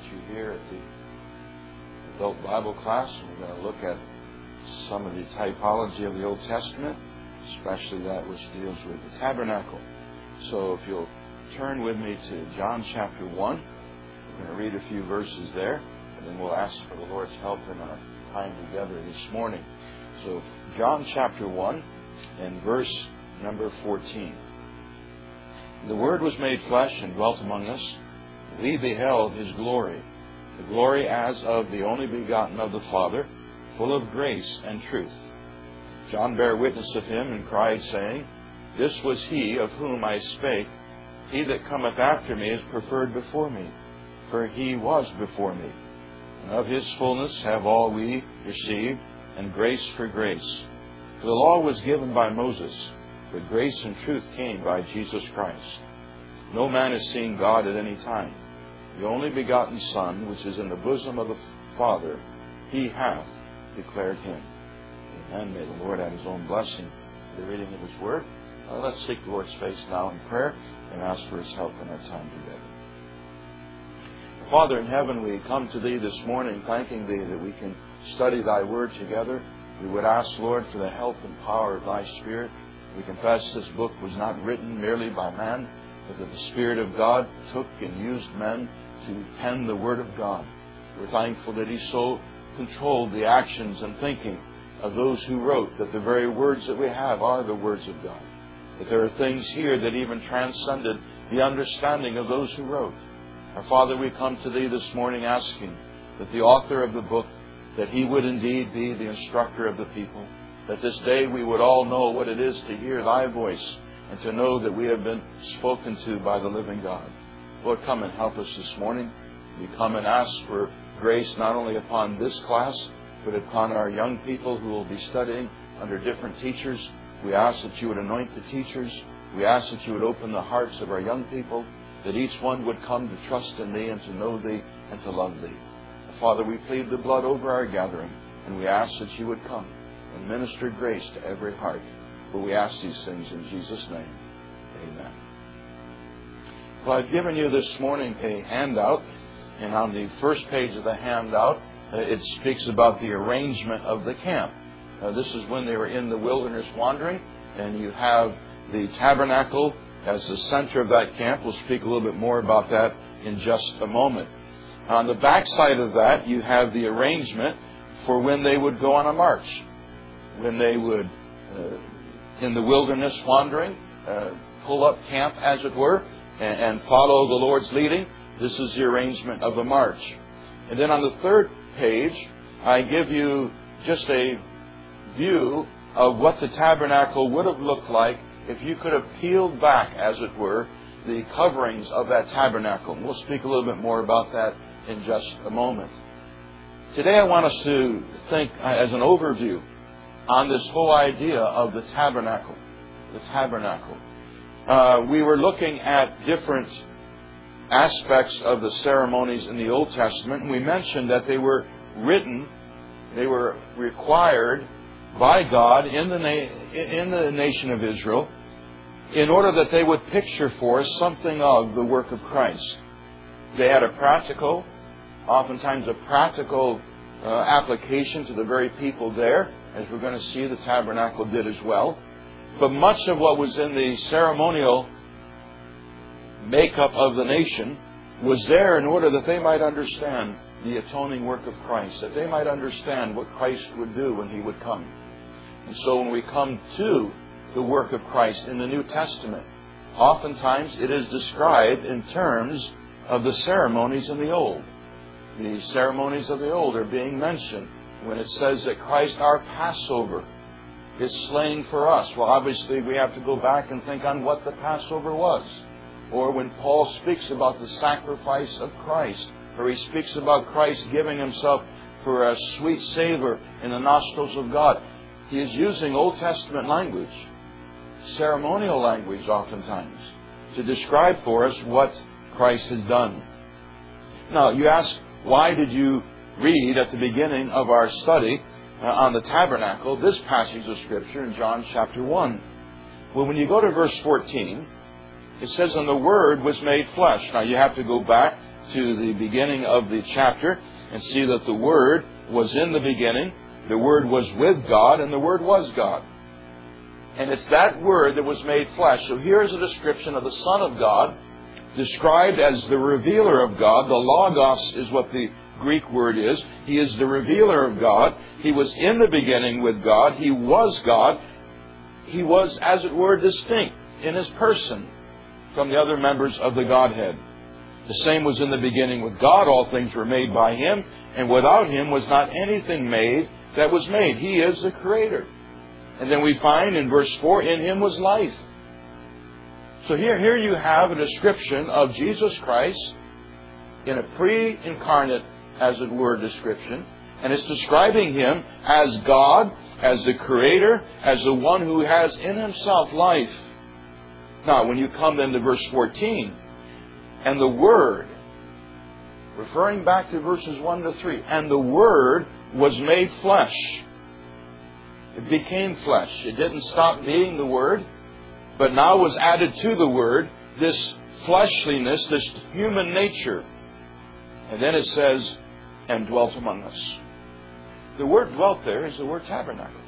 you here at the Adult Bible class. We're going to look at some of the typology of the Old Testament, especially that which deals with the tabernacle. So if you'll turn with me to John chapter 1, we're going to read a few verses there, and then we'll ask for the Lord's help in our time together this morning. So John chapter 1 and verse number 14. The Word was made flesh and dwelt among us. We beheld His glory, the glory as of the only begotten of the Father, full of grace and truth. John bare witness of Him and cried, saying, This was He of whom I spake. He that cometh after me is preferred before me, for He was before me. And of His fullness have all we received, and grace for grace. For the law was given by Moses, but grace and truth came by Jesus Christ. No man has seen God at any time. The only begotten Son, which is in the bosom of the Father, He hath declared Him. Amen. May the Lord add His own blessing to the reading of His Word. Let's seek the Lord's face now in prayer and ask for His help in our time together. Father in heaven, we come to Thee this morning thanking Thee that we can study Thy Word together. We would ask, Lord, for the help and power of Thy Spirit. We confess this book was not written merely by man, but that the Spirit of God took and used men to pen the Word of God. We're thankful that He so controlled the actions and thinking of those who wrote, that the very words that we have are the words of God. That there are things here that even transcended the understanding of those who wrote. Our Father, we come to Thee this morning asking that the author of the book, that He would indeed be the instructor of the people, that this day we would all know what it is to hear Thy voice and to know that we have been spoken to by the living God. Lord, come and help us this morning. We come and ask for grace not only upon this class, but upon our young people who will be studying under different teachers. We ask that You would anoint the teachers. We ask that You would open the hearts of our young people, that each one would come to trust in Thee and to know Thee and to love Thee. Father, we plead the blood over our gathering, and we ask that You would come and minister grace to every heart. For we ask these things in Jesus' name. Amen. Well, I've given you this morning a handout, and on the first page of the handout, it speaks about the arrangement of the camp. This is when they were in the wilderness wandering, and you have the tabernacle as the center of that camp. We'll speak a little bit more about that in just a moment. On the back side of that, you have the arrangement for when they would go on a march. When they would, in the wilderness wandering, pull up camp, as it were, and follow the Lord's leading. This is the arrangement of the march. And then on the third page, I give you just a view of what the tabernacle would have looked like if you could have peeled back, as it were, the coverings of that tabernacle. And we'll speak a little bit more about that in just a moment. Today I want us to think as an overview on this whole idea of the tabernacle. The tabernacle. We were looking at different aspects of the ceremonies in the Old Testament, and we mentioned that they were written, they were required by God in the nation of Israel in order that they would picture for us something of the work of Christ. They had oftentimes a practical application to the very people there, as we're going to see the tabernacle did as well. But much of what was in the ceremonial makeup of the nation was there in order that they might understand the atoning work of Christ, that they might understand what Christ would do when He would come. And so when we come to the work of Christ in the New Testament, oftentimes it is described in terms of the ceremonies in the Old. The ceremonies of the Old are being mentioned when it says that Christ, our Passover, is slain for us. Well, obviously we have to go back and think on what the Passover was. Or when Paul speaks about the sacrifice of Christ, or he speaks about Christ giving Himself for a sweet savor in the nostrils of God, he is using Old Testament language, ceremonial language oftentimes, to describe for us what Christ has done. Now, you ask, why did you read at the beginning of our study on the tabernacle this passage of Scripture in John chapter 1? Well, when you go to verse 14, it says, And the Word was made flesh. Now, you have to go back to the beginning of the chapter and see that the Word was in the beginning, the Word was with God, and the Word was God. And it's that Word that was made flesh. So here's a description of the Son of God, described as the revealer of God. The Logos is what the Greek word is. He is the revealer of God. He was in the beginning with God. He was God. He was, as it were, distinct in His person from the other members of the Godhead. The same was in the beginning with God. All things were made by Him, and without Him was not anything made that was made. He is the Creator. And then we find in verse 4, in Him was life. So here you have a description of Jesus Christ in a pre-incarnate, as it were, description. And it's describing Him as God, as the Creator, as the one who has in Himself life. Now, when you come then to verse 14, and the Word, referring back to verses 1 to 3, and the Word was made flesh. It became flesh. It didn't stop being the Word, but now was added to the Word this fleshliness, this human nature. And then it says, and dwelt among us. The word dwelt there is the word tabernacle.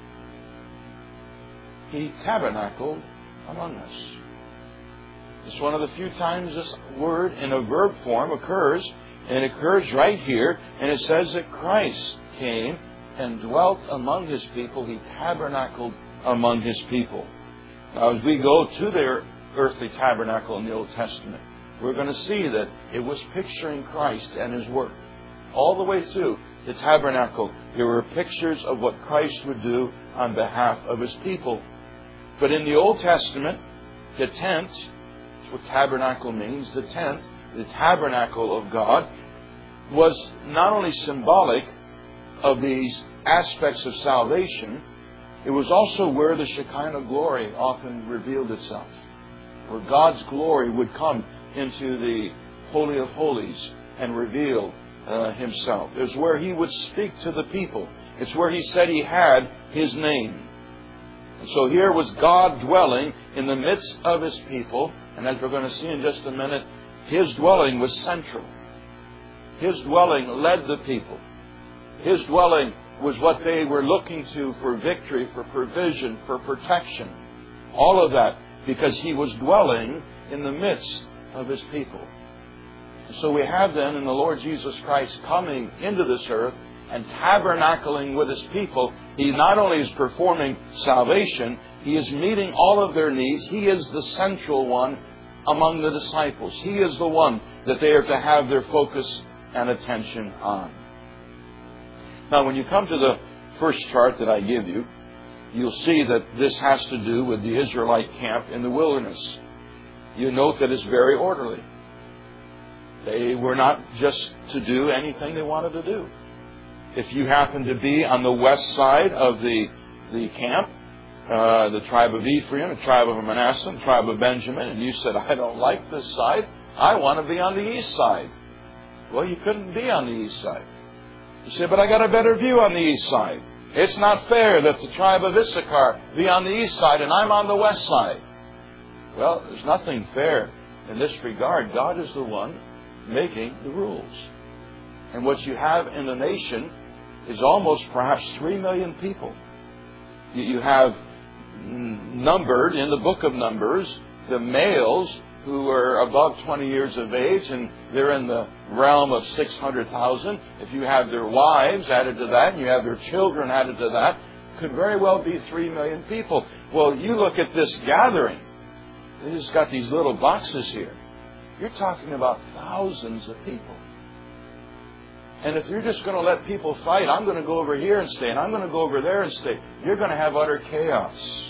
He tabernacled among us. It's one of the few times this word in a verb form occurs, and it occurs right here, and it says that Christ came and dwelt among His people. He tabernacled among His people. Now, as we go to their earthly tabernacle in the Old Testament, we're going to see that it was picturing Christ and His work. All the way through the tabernacle, there were pictures of what Christ would do on behalf of His people. But in the Old Testament, the tent, that's what tabernacle means, the tent, the tabernacle of God, was not only symbolic of these aspects of salvation, it was also where the Shekinah glory often revealed itself, where God's glory would come into the Holy of Holies and reveal Himself. It's where He would speak to the people. It's where He said He had His name. And so here was God dwelling in the midst of His people, and as we're going to see in just a minute, His dwelling was central. His dwelling led the people. His dwelling was what they were looking to for victory, for provision, for protection. All of that because He was dwelling in the midst of His people. So we have then in the Lord Jesus Christ coming into this earth and tabernacling with His people. He not only is performing salvation, He is meeting all of their needs. He is the central one among the disciples. He is the one that they are to have their focus and attention on. Now, when you come to the first chart that I give you, you'll see that this has to do with the Israelite camp in the wilderness. You note that it's very orderly. They were not just to do anything they wanted to do. If you happen to be on the west side of the camp, the tribe of Ephraim, the tribe of Manasseh, the tribe of Benjamin, and you said, I don't like this side, I want to be on the east side. Well, you couldn't be on the east side. You say, but I got a better view on the east side. It's not fair that the tribe of Issachar be on the east side and I'm on the west side. Well, there's nothing fair in this regard. God is the one making the rules. And what you have in the nation is almost perhaps 3 million people. You have numbered in the book of Numbers the males who are above 20 years of age, and they're in the realm of 600,000. If you have their wives added to that, and you have their children added to that, could very well be 3 million people. Well, you look at this gathering. They just got these little boxes here. You're talking about thousands of people. And if you're just going to let people fight, I'm going to go over here and stay, and I'm going to go over there and stay, you're going to have utter chaos.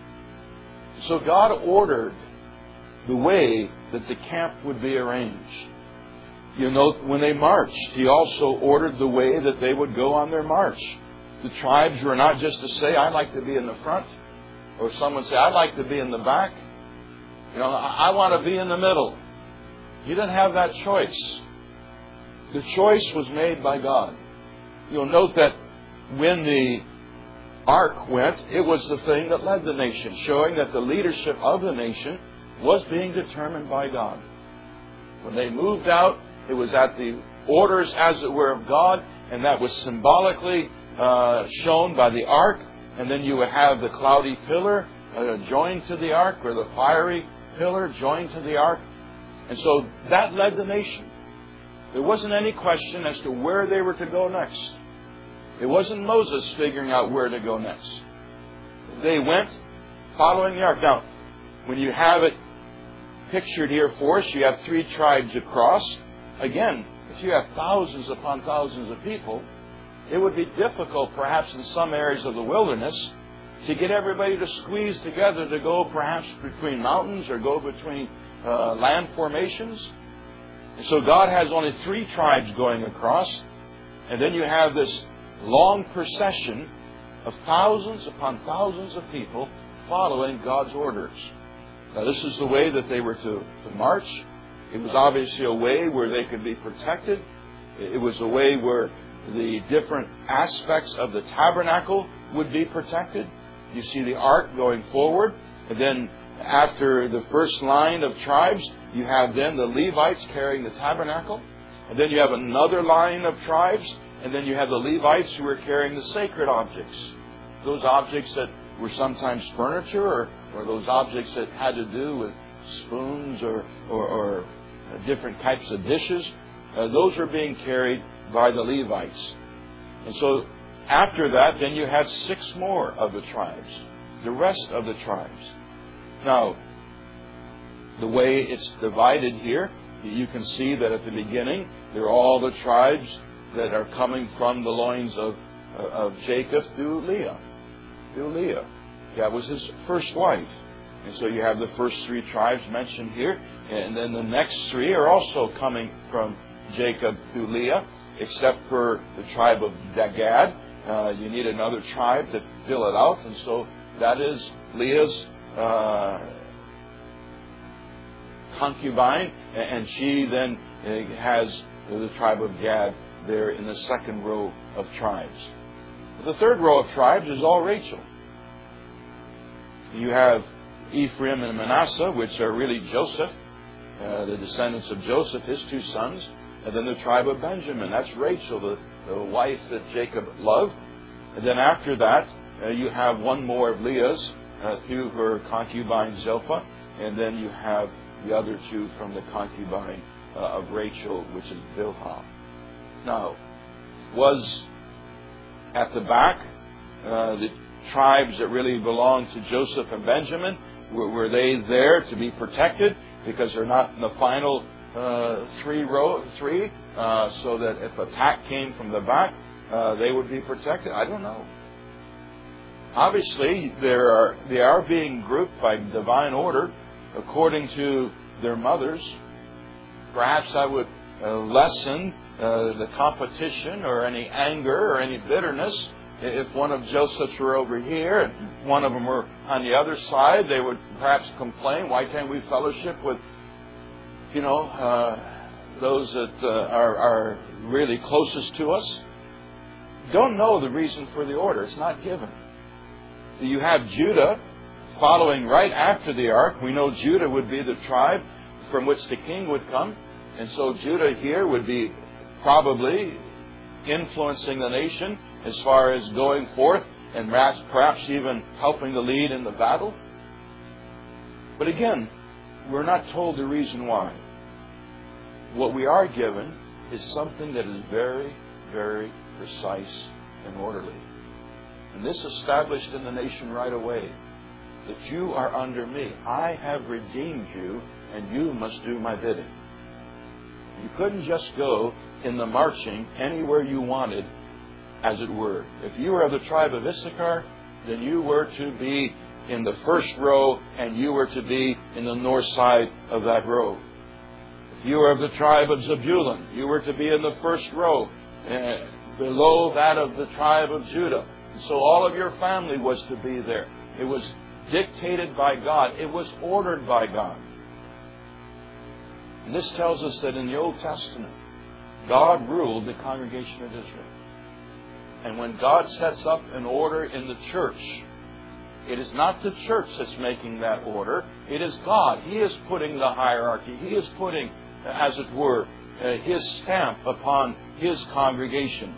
So God ordered the way that the camp would be arranged. You know, when they marched, He also ordered the way that they would go on their march. The tribes were not just to say, I'd like to be in the front, or someone say, I'd like to be in the back. You know, I want to be in the middle. You didn't have that choice. The choice was made by God. You'll note that when the ark went, it was the thing that led the nation, showing that the leadership of the nation was being determined by God. When they moved out It was at the orders, as it were, of God, and that was symbolically shown by the ark. And then you would have the cloudy pillar joined to the ark, or the fiery pillar joined to the ark. And so that led the nation. There wasn't any question as to where they were to go next. It wasn't Moses figuring out where to go next. They went following the ark. Now, when you have it pictured here for us, you have 3 tribes across. Again, if you have thousands upon thousands of people, it would be difficult, perhaps in some areas of the wilderness, to get everybody to squeeze together to go perhaps between mountains or go between land formations. And so God has only 3 tribes going across. And then you have this long procession of thousands upon thousands of people following God's orders. Now, this is the way that they were to march. It was obviously a way where they could be protected. It was a way where the different aspects of the tabernacle would be protected. You see the ark going forward, and then after the first line of tribes, you have then the Levites carrying the tabernacle, and then you have another line of tribes, and then you have the Levites who are carrying the sacred objects. Those objects that were sometimes furniture, or those objects that had to do with spoons or different types of dishes. Those are being carried by the Levites. And so after that, then you have 6 more of the tribes, the rest of the tribes. Now, the way it's divided here, you can see that at the beginning, there are all the tribes that are coming from the loins of Jacob through Leah. That was his first wife. And so you have the first 3 tribes mentioned here. And then the next 3 are also coming from Jacob through Leah, except for the tribe of Gad. You need another tribe to fill it out. And so that is Leah's concubine. And she then has the tribe of Gad there in the second row of tribes. The third row of tribes is all Rachel. You have Ephraim and Manasseh, which are really Joseph, the descendants of Joseph, his 2 sons. And then the tribe of Benjamin. That's Rachel, the wife that Jacob loved. And then after that, you have one more of Leah's through her concubine Zilpah. And then you have the other 2 from the concubine of Rachel, which is Bilhah. Now, was at the back the tribes that really belonged to Joseph and Benjamin, were they there to be protected because they're not in the final 3, so that if attack came from the back, they would be protected? I don't know. Obviously, they are being grouped by divine order according to their mothers. Perhaps I would lessen the competition or any anger or any bitterness. If one of Joseph's were over here and one of them were on the other side, they would perhaps complain, why can't we fellowship with, those that are really closest to us? Don't know the reason for the order. It's not given. You have Judah following right after the ark. We know Judah would be the tribe from which the king would come. And so Judah here would be probably influencing the nation as far as going forth and perhaps even helping to lead in the battle. But again, we're not told the reason why. What we are given is something that is very, very precise and orderly. And this established in the nation right away, that you are under me. I have redeemed you, and you must do my bidding. You couldn't just go in the marching anywhere you wanted, as it were. If you were of the tribe of Issachar, then you were to be in the first row, and you were to be in the north side of that row. If you were of the tribe of Zebulun, you were to be in the first row, below that of the tribe of Judah. And so all of your family was to be there. It was dictated by God. It was ordered by God. And this tells us that in the Old Testament, God ruled the congregation of Israel. And when God sets up an order in the church, it is not the church that's making that order. It is God. He is putting the hierarchy. He is putting, as it were, His stamp upon His congregation.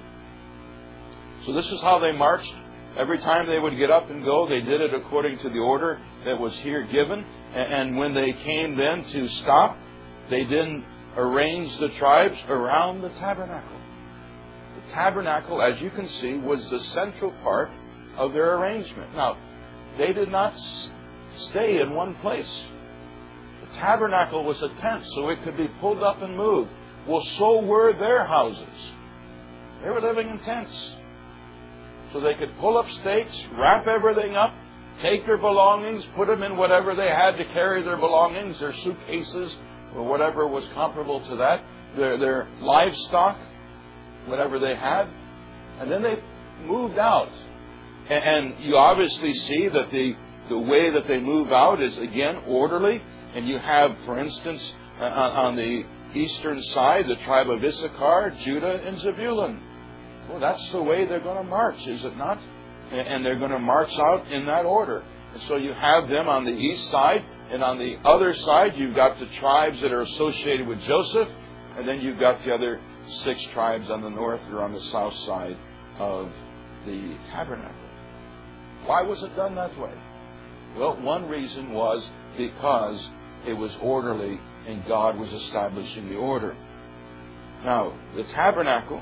So this is how they marched. Every time they would get up and go, they did it according to the order that was here given. And when they came then to stop, they then arranged the tribes around the tabernacle. The tabernacle, as you can see, was the central part of their arrangement. Now, they did not stay in one place. The tabernacle was a tent, so it could be pulled up and moved. Well, so were their houses. They were living in tents. So they could pull up stakes, wrap everything up, take their belongings, put them in whatever they had to carry their belongings, their suitcases, or whatever was comparable to that, their livestock, whatever they had, and then they moved out. And you obviously see that the way that they move out is, again, orderly. And you have, for instance, on the eastern side, the tribe of Issachar, Judah, and Zebulun. Well, that's the way they're going to march, is it not? And they're going to march out in that order. And so you have them on the east side, and on the other side, you've got the tribes that are associated with Joseph, and then you've got the other 6 tribes on the north or on the south side of the tabernacle. Why was it done that way? Well, one reason was because it was orderly and God was establishing the order. Now, the tabernacle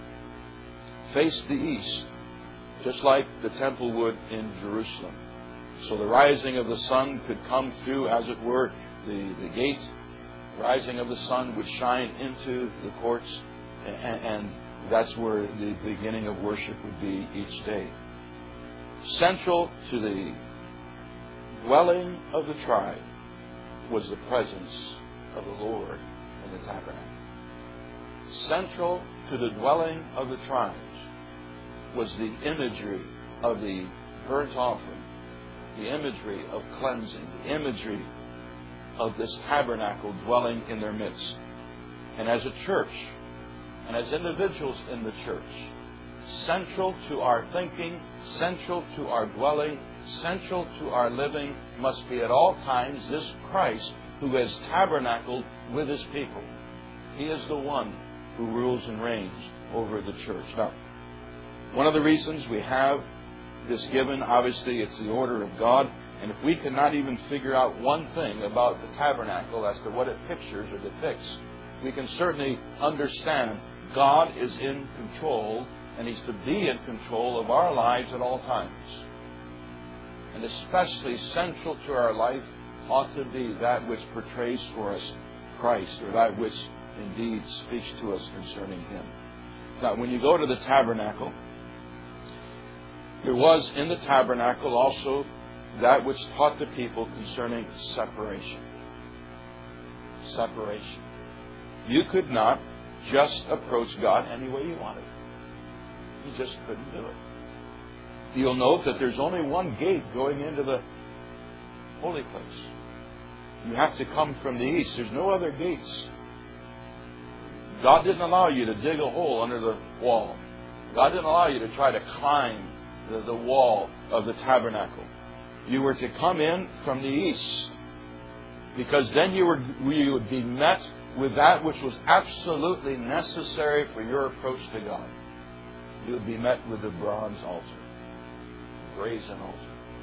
faced the east, just like the temple would in Jerusalem. So the rising of the sun could come through, as it were, the gate. The rising of the sun would shine into the courts, and that's where the beginning of worship would be each day. Central to the dwelling of the tribe was the presence of the Lord in the tabernacle. Central to the dwelling of the tribes was the imagery of the burnt offering, the imagery of cleansing, the imagery of this tabernacle dwelling in their midst. And as a church, and as individuals in the church, central to our thinking, central to our dwelling, central to our living must be at all times this Christ who has tabernacled with His people. He is the one who rules and reigns over the church. Now, one of the reasons we have this given, obviously, it's the order of God. And if we cannot even figure out one thing about the tabernacle as to what it pictures or depicts, we can certainly understand God is in control, and He's to be in control of our lives at all times. And especially central to our life ought to be that which portrays for us Christ, or that which indeed speaks to us concerning Him. Now, when you go to the tabernacle, there was in the tabernacle also that which taught the people concerning separation. Separation. You could not just approach God any way you wanted. You just couldn't do it. You'll note that there's only one gate going into the holy place. You have to come from the east. There's no other gates. God didn't allow you to dig a hole under the wall. God didn't allow you to try to climb the wall of the tabernacle. You were to come in from the east, because then you would be met with that which was absolutely necessary for your approach to God. You would be met with the bronze altar, the brazen altar.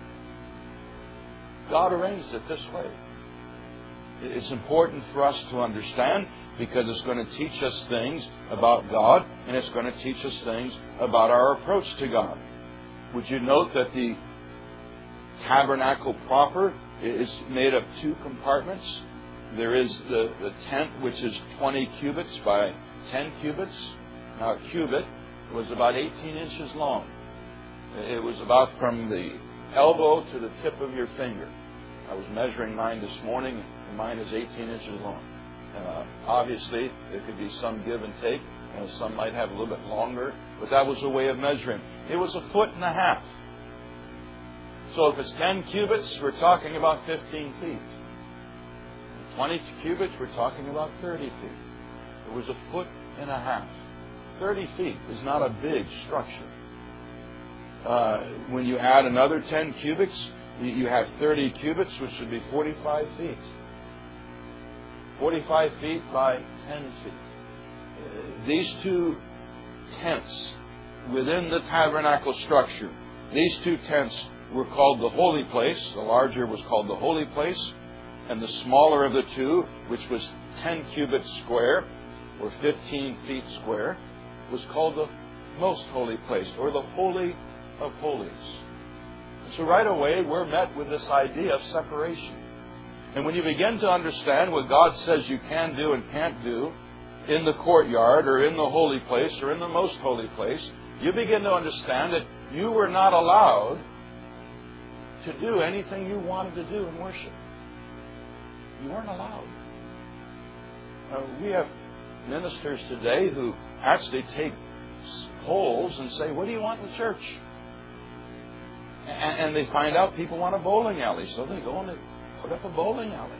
God arranged it this way. It's important for us to understand, because it's going to teach us things about God, and it's going to teach us things about our approach to God. Would you note that the tabernacle proper is made of 2 compartments? There is the tent, which is 20 cubits by 10 cubits. Now, a cubit was about 18 inches long. It was about from the elbow to the tip of your finger. I was measuring mine this morning, and mine is 18 inches long. Obviously, there could be some give and take. Some might have a little bit longer, but that was a way of measuring. It was 1.5 feet. So if it's 10 cubits, we're talking about 15 feet. 20 cubits, we're talking about 30 feet. It was 1.5 feet. 30 feet is not a big structure. When you add another 10 cubits, you have 30 cubits, which would be 45 feet. 45 feet by 10 feet. these two tents within the tabernacle structure, these two tents were called the holy place. The larger was called the holy place, and the smaller of the two, which was 10 cubits square or 15 feet square, was called the most holy place, or the Holy of Holies. And so right away we're met with this idea of separation. And when you begin to understand what God says you can do and can't do in the courtyard or in the holy place or in the most holy place, you begin to understand that you were not allowed to do anything you wanted to do in worship. You weren't allowed. We have ministers today who actually take polls and say, what do you want in the church? And they find out people want a bowling alley, so they go and they put up a bowling alley.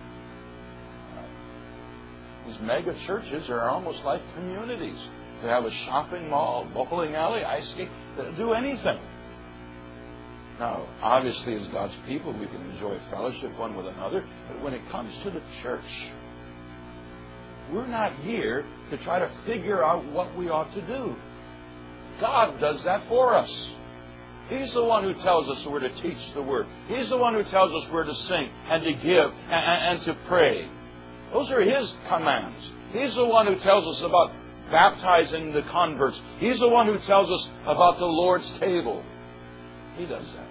These mega churches are almost like communities. They have a shopping mall, bowling alley, ice skate. They'll do anything. Now, obviously, as God's people, we can enjoy fellowship one with another. But when it comes to the church, we're not here to try to figure out what we ought to do. God does that for us. He's the one who tells us where to teach the Word. He's the one who tells us where to sing and to give and to pray. Those are His commands. He's the one who tells us about baptizing the converts. He's the one who tells us about the Lord's table. He does that.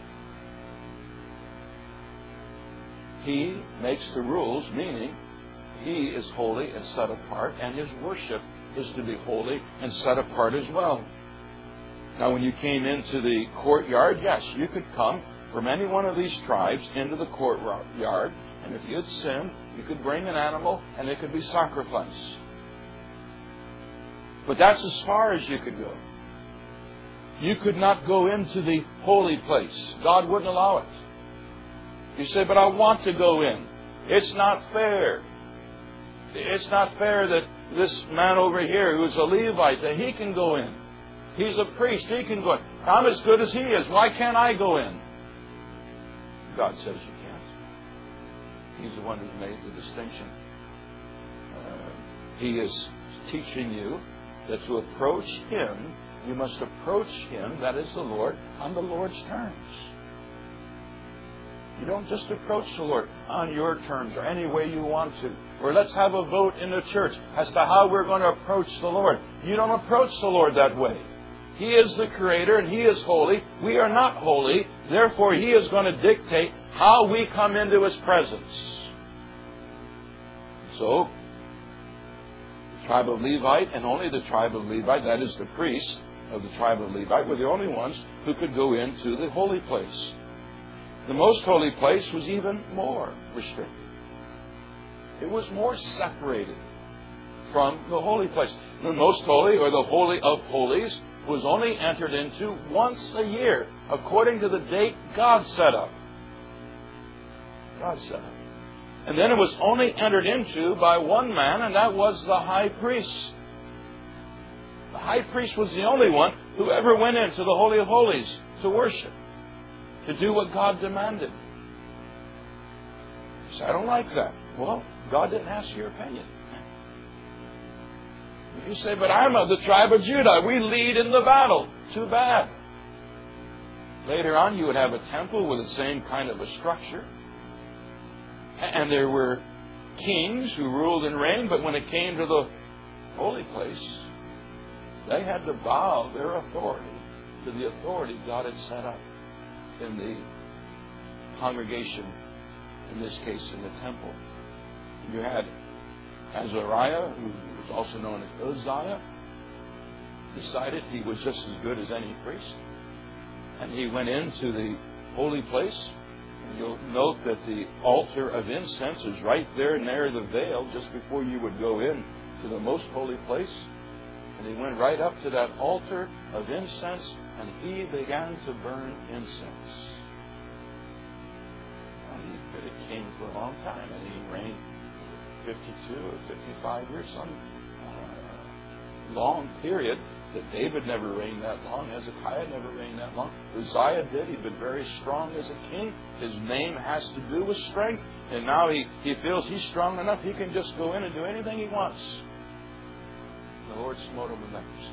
He makes the rules, meaning He is holy and set apart, and His worship is to be holy and set apart as well. Now, when you came into the courtyard, yes, you could come from any one of these tribes into the courtyard, and if you had sinned, you could bring an animal and it could be sacrificed. But that's as far as you could go. You could not go into the holy place. God wouldn't allow it. You say, but I want to go in. It's not fair. It's not fair that this man over here who's a Levite, that he can go in. He's a priest. He can go in. I'm as good as he is. Why can't I go in? God says you can't. He's the one who made the distinction. He is teaching you that to approach Him, you must approach Him, that is the Lord, on the Lord's terms. You don't just approach the Lord on your terms or any way you want to. Or let's have a vote in the church as to how we're going to approach the Lord. You don't approach the Lord that way. He is the Creator and He is holy. We are not holy. Therefore, He is going to dictate how we come into His presence. So, the tribe of Levite, and only the tribe of Levite, that is the priests of the tribe of Levite, were the only ones who could go into the holy place. The most holy place was even more restricted. It was more separated from the holy place. The most holy, or the Holy of Holies, was only entered into once a year, according to the date God set up. God set up. And then it was only entered into by one man, and that was the high priest. The high priest was the only one who ever went into the Holy of Holies to worship, to do what God demanded. You say, I don't like that. Well, God didn't ask your opinion. You say, but I'm of the tribe of Judah. We lead in the battle. Too bad. Later on, you would have a temple with the same kind of a structure. And there were kings who ruled and reigned, but when it came to the holy place, they had to bow their authority to the authority God had set up in the congregation, in this case in the temple. You had Azariah, who was also known as Uzziah, decided he was just as good as any priest. And he went into the holy place. And you'll note that the altar of incense is right there near the veil just before you would go in to the most holy place. And he went right up to that altar of incense and he began to burn incense. Well, he'd been a king for a long time and he reigned 52 or 55 years, some long period that David never reigned that long. Hezekiah never reigned that long. Uzziah did. He'd been very strong as a king. His name has to do with strength. And now he feels he's strong enough he can just go in and do anything he wants. And the Lord smote him with leprosy.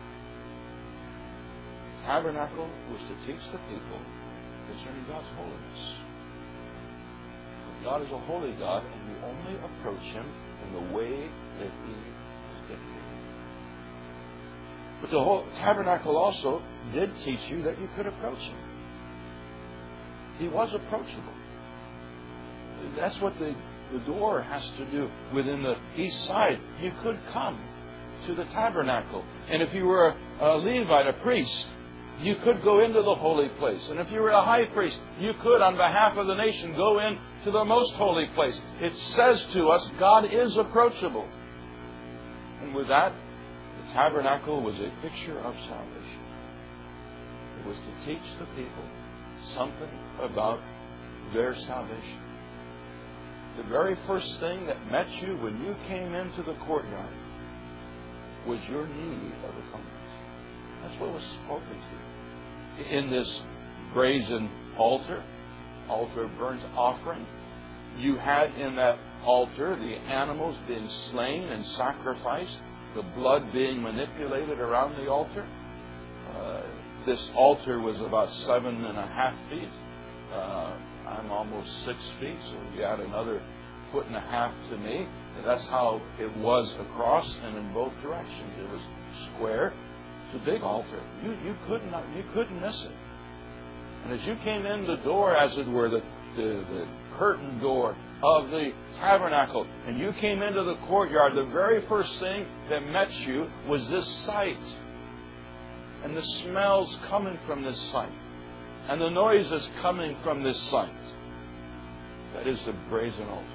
The tabernacle was to teach the people concerning God's holiness. God is a holy God, and we only approach Him in the way that He has dictated. But the whole tabernacle also did teach you that you could approach Him. He was approachable. That's what the door has to do. Within the east side, you could come to the tabernacle. And if you were a Levite, a priest, you could go into the holy place. And if you were a high priest, you could, on behalf of the nation, go into the most holy place. It says to us, God is approachable. And with that, the tabernacle was a picture of salvation. It was to teach the people something about their salvation. The very first thing that met you when you came into the courtyard was your need of atonement. That's what was spoken to you. In this brazen altar of burnt offering, you had in that altar the animals being slain and sacrificed, the blood being manipulated around the altar. This altar was about 7.5 feet. I'm almost 6 feet, so you add another 1.5 feet to me. That's how it was across and in both directions. It was square. It's a big altar. You couldn't miss it. And as you came in the door, as it were, the curtain door of the tabernacle, and you came into the courtyard, the very first thing that met you was this sight. And the smells coming from this sight. And the noises coming from this sight. That is the brazen altar.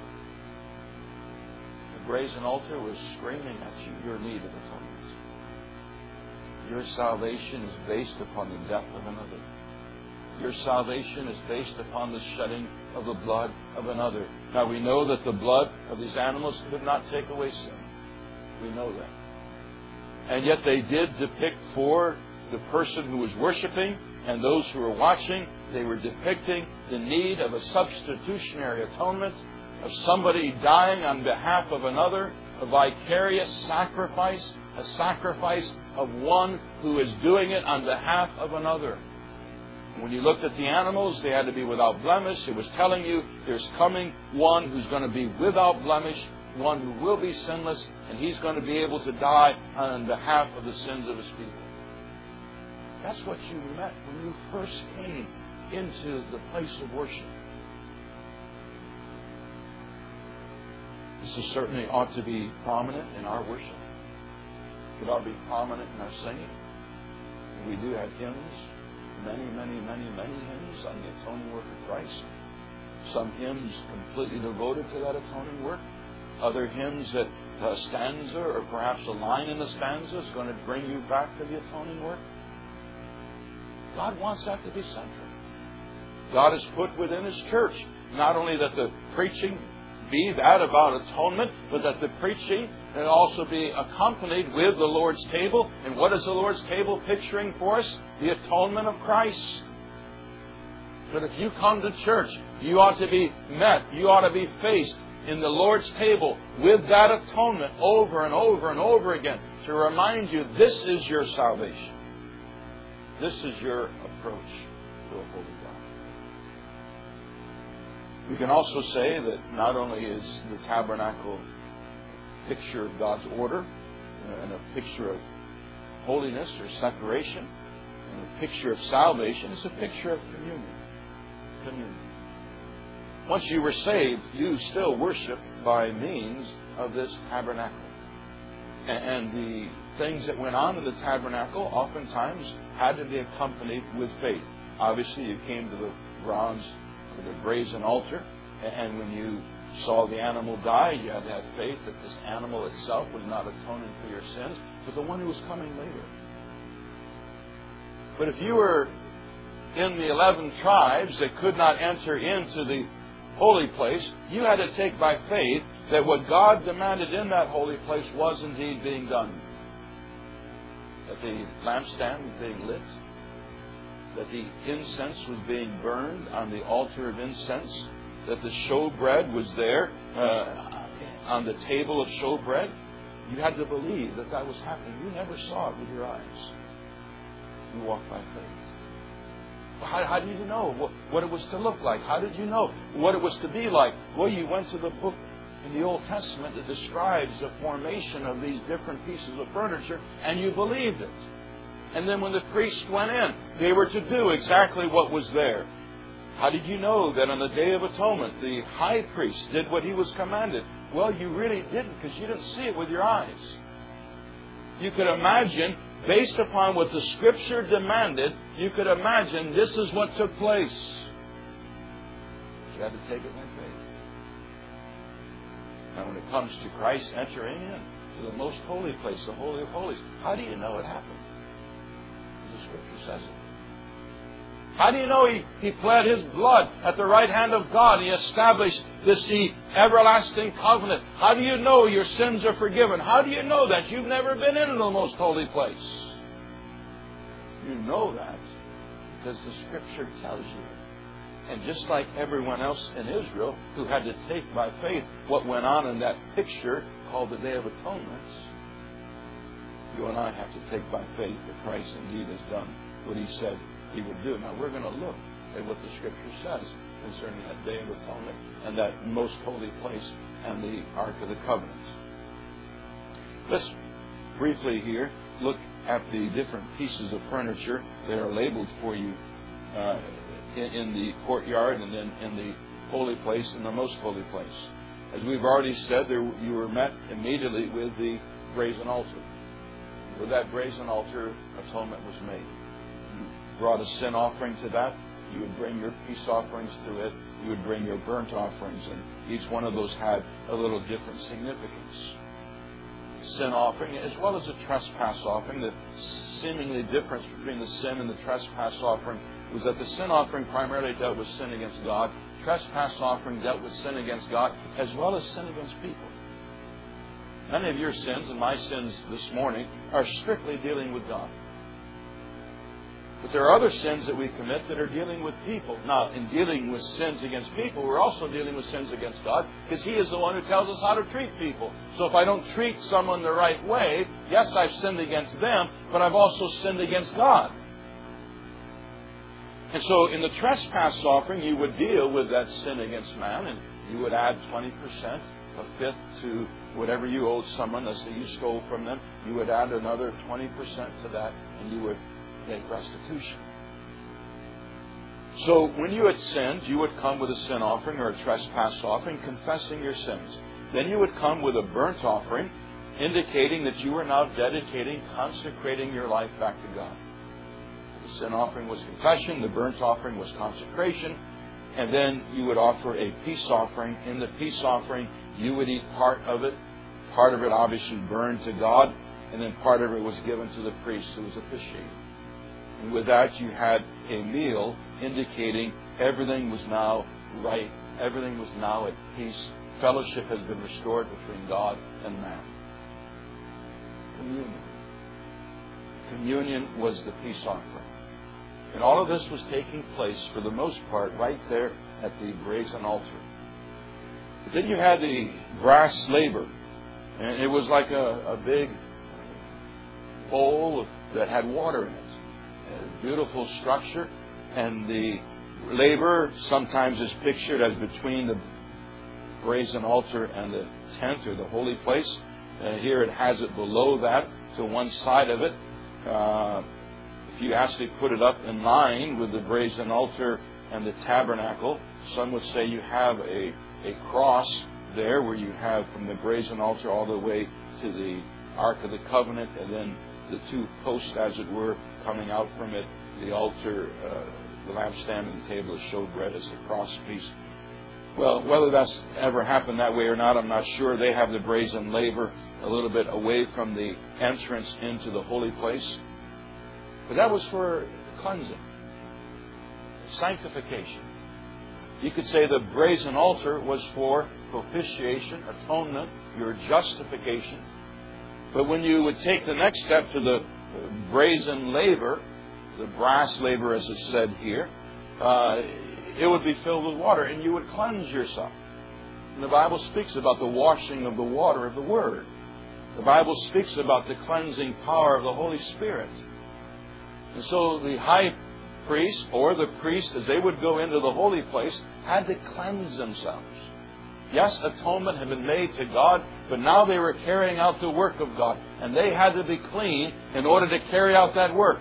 The brazen altar was screaming at you your need of atonement. Your salvation is based upon the death of another. Your salvation is based upon the shedding of the blood of another. Now we know that the blood of these animals could not take away sin. We know that. And yet they did depict for the person who was worshiping and those who were watching, they were depicting the need of a substitutionary atonement, of somebody dying on behalf of another, a vicarious sacrifice, a sacrifice of one who is doing it on behalf of another. When you looked at the animals, they had to be without blemish. It was telling you there's coming one who's going to be without blemish, one who will be sinless, and He's going to be able to die on behalf of the sins of His people. That's what you met when you first came into the place of worship. This certainly ought to be prominent in our worship. It ought to be prominent in our singing. We do have hymns, many hymns on the atoning work of Christ. Some hymns completely devoted to that atoning work. Other hymns that a stanza or perhaps a line in the stanza is going to bring you back to the atoning work. God wants that to be central. God has put within His church not only that the preaching be that about atonement, but that the preaching can also be accompanied with the Lord's table. And what is the Lord's table picturing for us? The atonement of Christ. But if you come to church, you ought to be met, you ought to be faced in the Lord's table with that atonement over and over and over again to remind you this is your salvation. This is your approach to a holy God. We can also say that not only is the tabernacle a picture of God's order and a picture of holiness or separation and a picture of salvation, it's a picture of communion. Once you were saved, you still worship by means of this tabernacle. And the things that went on in the tabernacle oftentimes had to be accompanied with faith. Obviously, you came to the bronze or the brazen altar, and when you saw the animal die, you had to have faith that this animal itself was not atoning for your sins, but the one who was coming later. But if you were in the 11 tribes that could not enter into the holy place, you had to take by faith that what God demanded in that holy place was indeed being done. That the lampstand was being lit, that the incense was being burned on the altar of incense, that the showbread was there on the table of showbread, You had to believe that that was happening. You never saw it with your eyes. You walked by faith. How did you know what it was to look like? How did you know what it was to be like? Well, you went to the book in the Old Testament that describes the formation of these different pieces of furniture, and you believed it. And then when the priests went in, they were to do exactly what was there. How did you know that on the Day of Atonement, the high priest did what he was commanded? Well, you really didn't, because you didn't see it with your eyes. You could imagine, based upon what the Scripture demanded, you could imagine this is what took place. You had to take it by faith. Now, when it comes to Christ entering in to the most holy place, the Holy of Holies, how do you know it happened? The Scripture says it. How do you know He pled His blood at the right hand of God? He established this everlasting covenant. How do you know your sins are forgiven? How do you know that? You've never been into the most holy place. You know that because the Scripture tells you. And just like everyone else in Israel who had to take by faith what went on in that picture called the Day of Atonement, you and I have to take by faith that Christ indeed has done what He said He would do. Now we're going to look at what the Scripture says concerning that Day of Atonement and that most holy place and the Ark of the Covenant. Let's briefly here look at the different pieces of furniture that are labeled for you in the courtyard and then in the holy place and the most holy place. As we've already said, you were met immediately with the brazen altar. With that brazen altar, atonement was made. You brought a sin offering to that. You would bring your peace offerings to it. You would bring your burnt offerings, and each one of those had a little different significance. Sin offering, as well as a trespass offering. The seemingly difference between the sin and the trespass offering was that the sin offering primarily dealt with sin against God. Trespass offering dealt with sin against God, as well as sin against people. Many of your sins and my sins this morning are strictly dealing with God. But there are other sins that we commit that are dealing with people. Now, in dealing with sins against people, we're also dealing with sins against God, because He is the one who tells us how to treat people. So if I don't treat someone the right way, yes, I've sinned against them, but I've also sinned against God. And so in the trespass offering, you would deal with that sin against man, and you would add 20%, a fifth to whatever you owed someone. Let's say you stole from them. You would add another 20% to that, and you would make restitution. So when you had sinned, you would come with a sin offering or a trespass offering, confessing your sins. Then you would come with a burnt offering, indicating that you are now dedicating, consecrating your life back to God. The sin offering was confession, the burnt offering was consecration, and then you would offer a peace offering. In the peace offering, you would eat part of it. Part of it obviously burned to God, and then part of it was given to the priest who was officiating. And with that, you had a meal indicating everything was now right. Everything was now at peace. Fellowship has been restored between God and man. Communion. Communion was the peace offering. And all of this was taking place, for the most part, right there at the brazen altar. But then you had the brass laver. And it was like a big bowl that had water in it. A beautiful structure. And the laver sometimes is pictured as between the brazen altar and the tent or the holy place. Here it has it below that to one side of it. If you actually put it up in line with the brazen altar and the tabernacle, some would say you have a cross there where you have from the brazen altar all the way to the Ark of the Covenant, and then the two posts, as it were, coming out from it, the altar, the lampstand and the table of showbread as a cross piece. Well, whether that's ever happened that way or not, I'm not sure. They have the brazen laver a little bit away from the entrance into the holy place. But that was for cleansing, sanctification. You could say the brazen altar was for propitiation, atonement, your justification. But when you would take the next step to the brazen laver, the brass laver as it's said here, it would be filled with water and you would cleanse yourself. And the Bible speaks about the washing of the water of the Word. The Bible speaks about the cleansing power of the Holy Spirit. And so the high priest, or the priest, as they would go into the holy place, had to cleanse themselves. Yes, atonement had been made to God, but now they were carrying out the work of God. And they had to be clean in order to carry out that work.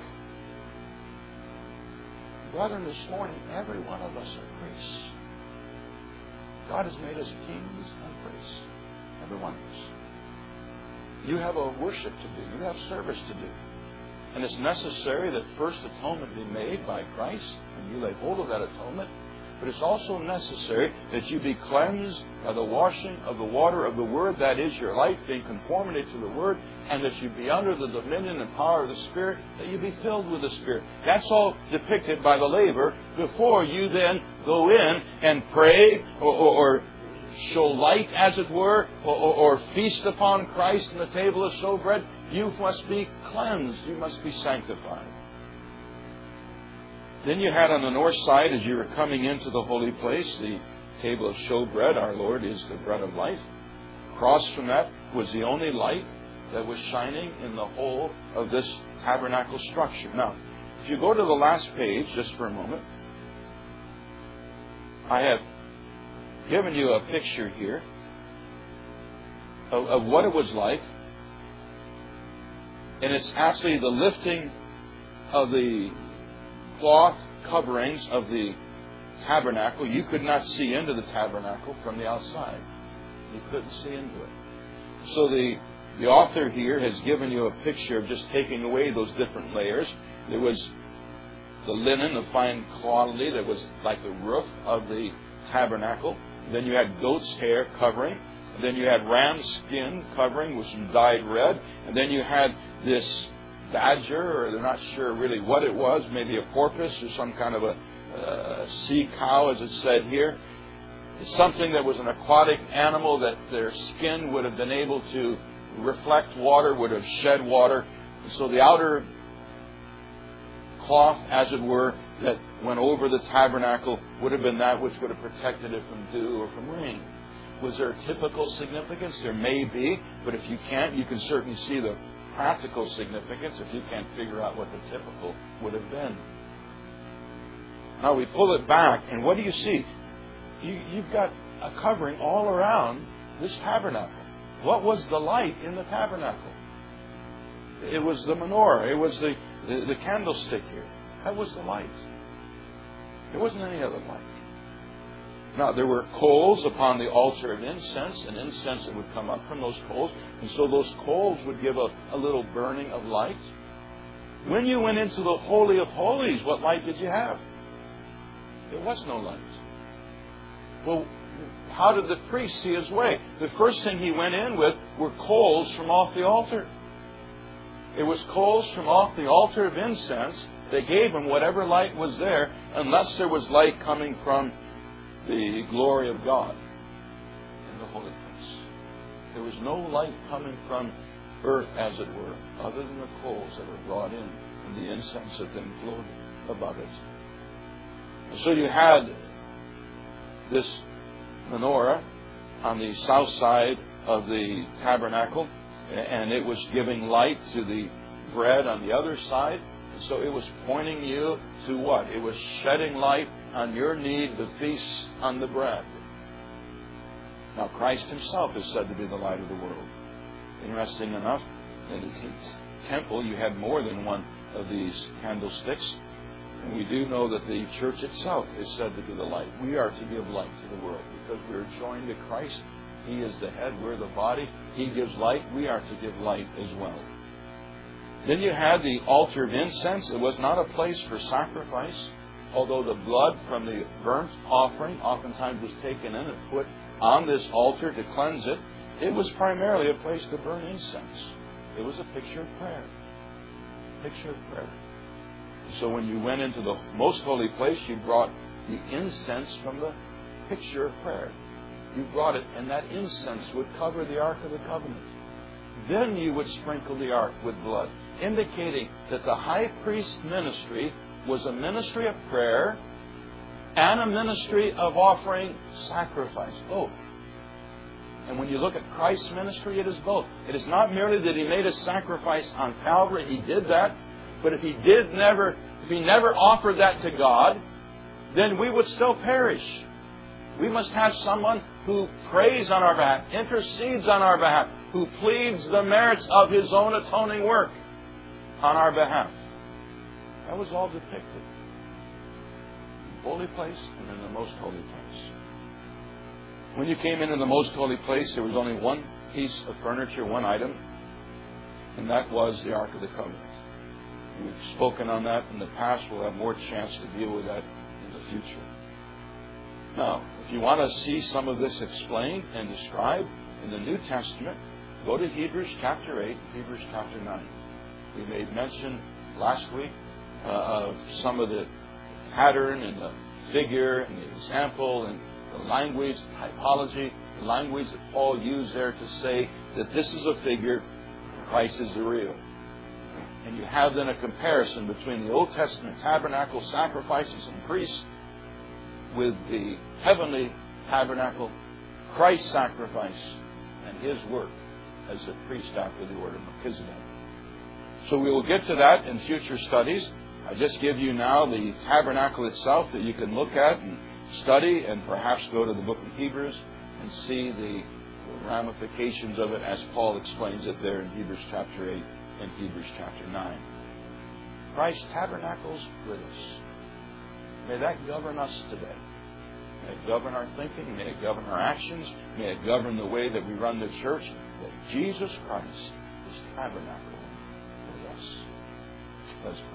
Brethren, this morning, every one of us are priests. God has made us kings and priests. Every one of us. You have a worship to do. You have service to do. And it's necessary that first atonement be made by Christ, and you lay hold of that atonement. But it's also necessary that you be cleansed by the washing of the water of the Word, that is your life, being conformity to the Word, and that you be under the dominion and power of the Spirit, that you be filled with the Spirit. That's all depicted by the laver before you then go in and pray or show light, as it were, or feast upon Christ in the table of showbread. You must be cleansed. You must be sanctified. Then you had on the north side, as you were coming into the holy place, the table of showbread. Our Lord is the bread of life. Across from that was the only light that was shining in the whole of this tabernacle structure. Now, if you go to the last page, just for a moment, I have given you a picture here of what it was like. And it's actually the lifting of the cloth coverings of the tabernacle. You could not see into the tabernacle from the outside. You couldn't see into it. So the author here has given you a picture of just taking away those different layers. There was the linen of fine quality that was like the roof of the tabernacle. Then you had goat's hair covering. Then you had ram's skin covering with some dyed red. And then you had this badger, or they're not sure really what it was, maybe a porpoise or some kind of a sea cow, as it said here. It's something that was an aquatic animal that their skin would have been able to reflect water, would have shed water. So the outer cloth, as it were, that went over the tabernacle would have been that which would have protected it from dew or from rain. Was there a typical significance? There may be, but if you can't, you can certainly see the practical significance if you can't figure out what the typical would have been. Now we pull it back, and what do you see? You've got a covering all around this tabernacle. What was the light in the tabernacle? It was the menorah. It was the candlestick here. That was the light. There wasn't any other light. Now, there were coals upon the altar of incense, and incense that would come up from those coals. And so those coals would give a little burning of light. When you went into the Holy of Holies, what light did you have? There was no light. Well, how did the priest see his way? The first thing he went in with were coals from off the altar. It was coals from off the altar of incense that gave him whatever light was there, unless there was light coming from the glory of God in the holy place. There was no light coming from earth, as it were, other than the coals that were brought in and the incense that then floated above it. And so you had this menorah on the south side of the tabernacle, and it was giving light to the bread on the other side. And so it was pointing you to what? It was shedding light on your need to feast on the bread. Now, Christ Himself is said to be the light of the world. Interesting enough, in the temple you had more than one of these candlesticks. And we do know that the church itself is said to be the light. We are to give light to the world because we are joined to Christ. He is the head, we're the body. He gives light, we are to give light as well. Then you had the altar of incense. It was not a place for sacrifice, although the blood from the burnt offering oftentimes was taken in and put on this altar to cleanse it. It was primarily a place to burn incense. It was a picture of prayer. Picture of prayer. So when you went into the most holy place, you brought the incense from the picture of prayer. You brought it, and that incense would cover the Ark of the Covenant. Then you would sprinkle the ark with blood, indicating that the high priest's ministry was a ministry of prayer and a ministry of offering sacrifice, both. And when you look at Christ's ministry, it is both. It is not merely that He made a sacrifice on Calvary. He did that. But if He never offered that to God, then we would still perish. We must have someone who prays on our behalf, intercedes on our behalf, who pleads the merits of His own atoning work on our behalf. That was all depicted in the holy place and in the most holy place. When you came into the most holy place, there was only one piece of furniture, one item, and that was the Ark of the Covenant. We've spoken on that in the past. We'll have more chance to deal with that in the future. Now, if you want to see some of this explained and described in the New Testament, go to Hebrews chapter 8, Hebrews chapter 9. We made mention last week of some of the pattern and the figure and the example and the language, the typology, the language that Paul used there to say that this is a figure, Christ is the real. And you have then a comparison between the Old Testament tabernacle sacrifices and priests with the heavenly tabernacle, Christ's sacrifice, and His work as a priest after the order of Melchizedek. So we will get to that in future studies. I just give you now the tabernacle itself that you can look at and study, and perhaps go to the book of Hebrews and see the ramifications of it as Paul explains it there in Hebrews chapter 8 and Hebrews chapter 9. Christ tabernacles with us. May that govern us today. May it govern our thinking. May it govern our actions. May it govern the way that we run the church. That Jesus Christ is tabernacle with us. Let's pray.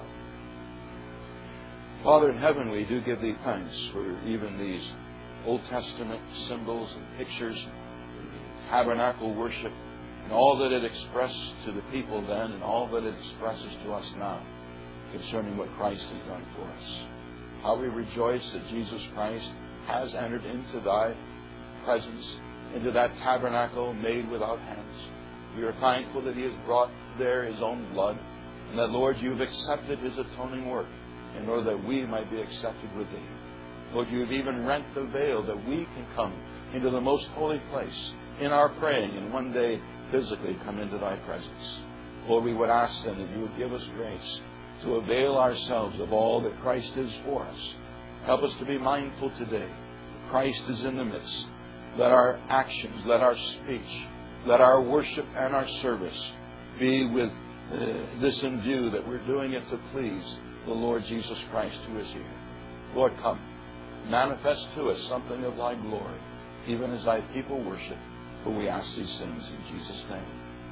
Father in heaven, we do give Thee thanks for even these Old Testament symbols and pictures, tabernacle worship, and all that it expressed to the people then and all that it expresses to us now concerning what Christ has done for us. How we rejoice that Jesus Christ has entered into Thy presence, into that tabernacle made without hands. We are thankful that He has brought there His own blood, and that, Lord, You have accepted His atoning work in order that we might be accepted with Thee. Lord, You have even rent the veil that we can come into the most holy place in our praying and one day physically come into Thy presence. Lord, we would ask then that You would give us grace to avail ourselves of all that Christ is for us. Help us to be mindful today that Christ is in the midst. Let our actions, let our speech, let our worship and our service be with this in view, that we're doing it to please the Lord Jesus Christ who is here. Lord, come. Manifest to us something of Thy glory, even as Thy people worship. For we ask these things in Jesus' name.